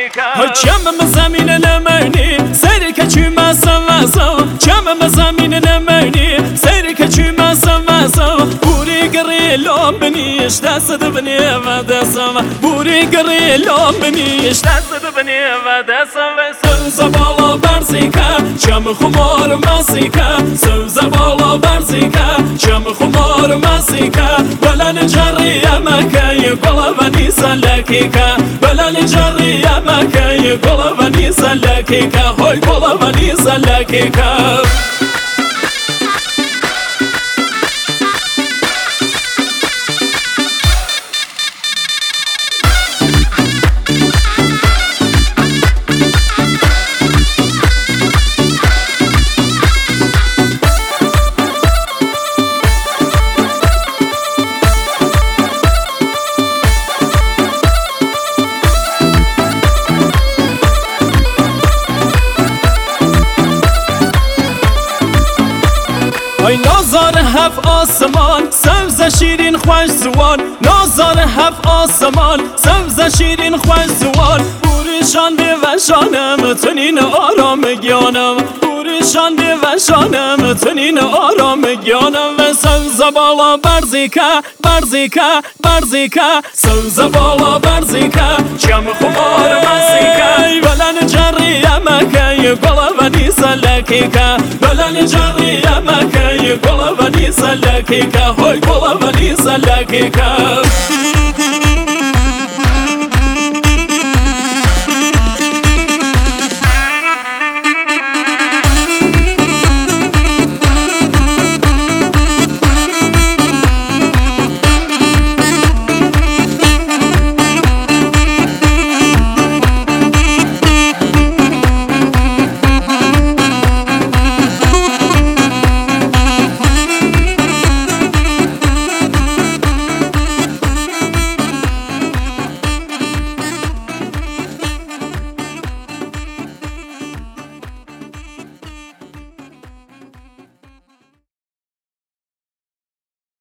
كم زمین نمانی سری که چی مسا كم زمین نمانی سری که چی مسا بوری گریلم بنیش دست بنی و دستم بوری گریلم بنیش دست بنی و دستم سوز بالا برزیکا چم خمار مسیکا سوز بالا برزیکا چم خمار مسیکا بلن جری مکی قلا بنی سلکیکا بلن جری مکی قلا بنی سلکیکا هوی قلا بنی سلکیکا ای نازار هف آسمان سبز شیرین خوش زوان نازار هف آسمان سبز شیرین خوش زوان بوریشان و شانم تنین آرام گیانم بوریشان و شانم تنین آرام گیانم و سبز بالا برزیکا برزیکا برزیکا سبز بالا برزیکا چم خمار مسیکا بلن جری مکی قلا بنی سلکیکا بلن جری مکی قلا بنی سلکیکا هوی قلا بنی سلکیکا